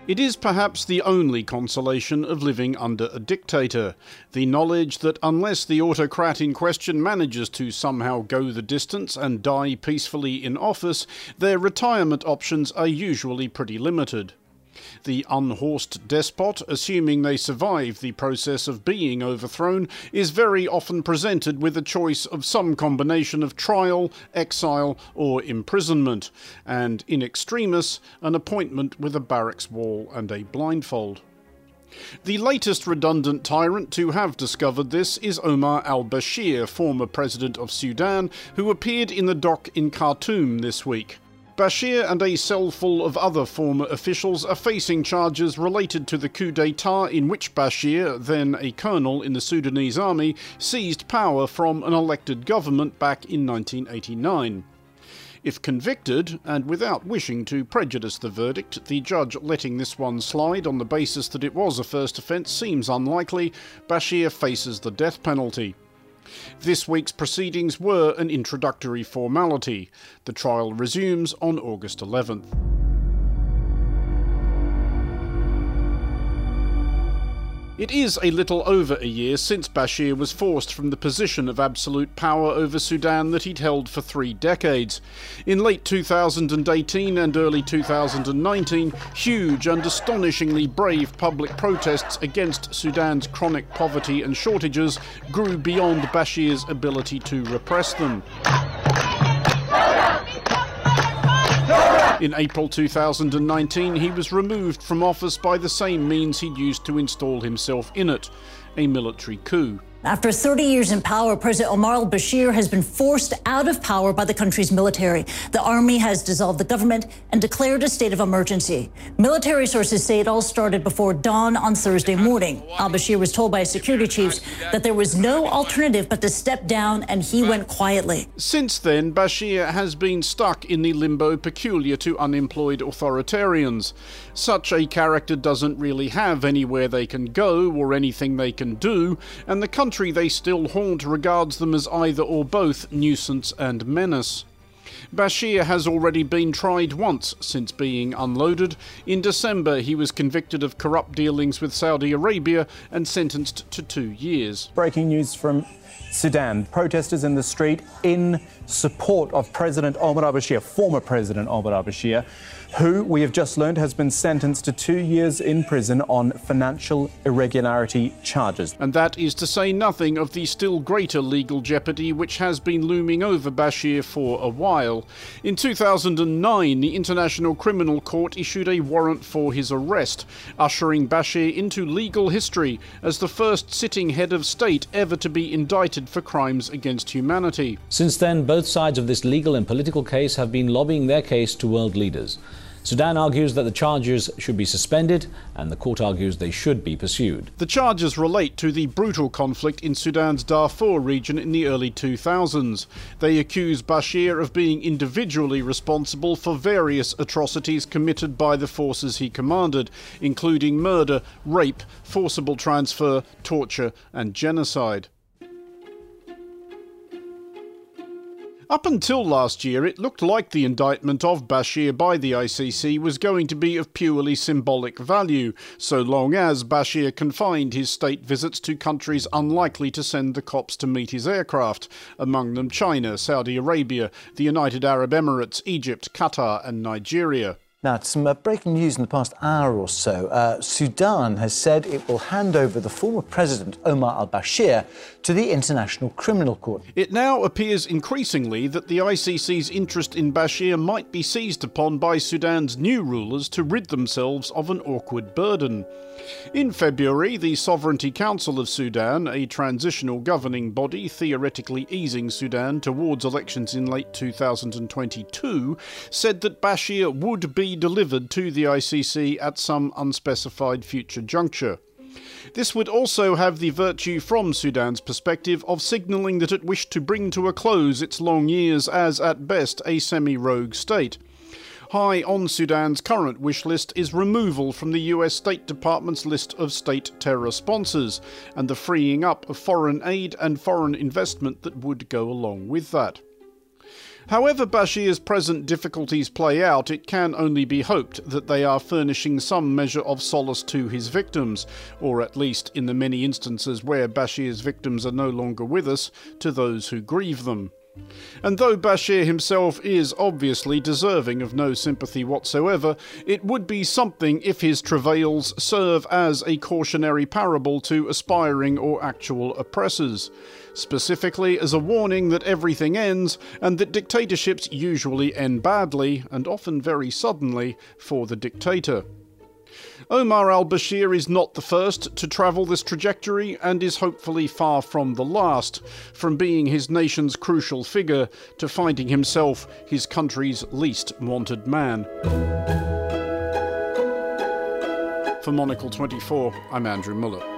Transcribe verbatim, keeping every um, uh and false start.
It is perhaps the only consolation of living under a dictator, the knowledge that unless the autocrat in question manages to somehow go the distance and die peacefully in office, their retirement options are usually pretty limited. The unhorsed despot, assuming they survive the process of being overthrown, is very often presented with a choice of some combination of trial, exile, or imprisonment, and, in extremis, an appointment with a barracks wall and a blindfold. The latest redundant tyrant to have discovered this is Omar al-Bashir, former president of Sudan, who appeared in the dock in Khartoum this week. Bashir and a cell full of other former officials are facing charges related to the coup d'etat in which Bashir, then a colonel in the Sudanese army, seized power from an elected government back in nineteen eighty-nine. If convicted, and without wishing to prejudice the verdict, the judge letting this one slide on the basis that it was a first offence seems unlikely, Bashir faces the death penalty. This week's proceedings were an introductory formality. The trial resumes on August eleventh. It is a little over a year since Bashir was forced from the position of absolute power over Sudan that he'd held for three decades. In late two thousand eighteen and early two thousand nineteen, huge and astonishingly brave public protests against Sudan's chronic poverty and shortages grew beyond Bashir's ability to repress them. In April two thousand nineteen, he was removed from office by the same means he'd used to install himself in it, a military coup. After thirty years in power, President Omar al-Bashir has been forced out of power by the country's military. The army has dissolved the government and declared a state of emergency. Military sources say it all started before dawn on Thursday morning. Al-Bashir was told by security chiefs that there was no alternative but to step down, and he went quietly. Since then, Bashir has been stuck in the limbo peculiar to unemployed authoritarians. Such a character doesn't really have anywhere they can go or anything they can do, and the country they still haunt regards them as either or both nuisance and menace. Bashir has already been tried once since being unloaded. In December, he was convicted of corrupt dealings with Saudi Arabia and sentenced to two years. Breaking news from Sudan. Protesters in the street in support of President Omar al-Bashir, former President Omar al-Bashir, who, we have just learned, has been sentenced to two years in prison on financial irregularity charges. And that is to say nothing of the still greater legal jeopardy which has been looming over Bashir for a while. In two thousand nine, the International Criminal Court issued a warrant for his arrest, ushering Bashir into legal history as the first sitting head of state ever to be indicted for crimes against humanity. Since then, both sides of this legal and political case have been lobbying their case to world leaders. Sudan argues that the charges should be suspended, and the court argues they should be pursued. The charges relate to the brutal conflict in Sudan's Darfur region in the early two thousands. They accuse Bashir of being individually responsible for various atrocities committed by the forces he commanded, including murder, rape, forcible transfer, torture, and genocide. Up until last year, it looked like the indictment of Bashir by the I C C was going to be of purely symbolic value, so long as Bashir confined his state visits to countries unlikely to send the cops to meet his aircraft, among them China, Saudi Arabia, the United Arab Emirates, Egypt, Qatar and Nigeria. Now, some uh, breaking news in the past hour or so. Uh, Sudan has said it will hand over the former president, Omar al-Bashir, to the International Criminal Court. It now appears increasingly that the I C C's interest in Bashir might be seized upon by Sudan's new rulers to rid themselves of an awkward burden. In February, the Sovereignty Council of Sudan, a transitional governing body theoretically easing Sudan towards elections in late two thousand twenty-two, said that Bashir would be delivered to the I C C at some unspecified future juncture. This would also have the virtue from Sudan's perspective of signalling that it wished to bring to a close its long years as, at best, a semi-rogue state. High on Sudan's current wish list is removal from the U S State Department's list of state terror sponsors, and the freeing up of foreign aid and foreign investment that would go along with that. However Bashir's present difficulties play out, it can only be hoped that they are furnishing some measure of solace to his victims, or at least, in the many instances where Bashir's victims are no longer with us, to those who grieve them. And though Bashir himself is obviously deserving of no sympathy whatsoever, it would be something if his travails serve as a cautionary parable to aspiring or actual oppressors, specifically as a warning that everything ends and that dictatorships usually end badly, and often very suddenly, for the dictator. Omar al-Bashir is not the first to travel this trajectory and is hopefully far from the last, from being his nation's crucial figure to finding himself his country's least wanted man. For Monocle twenty-four, I'm Andrew Muller.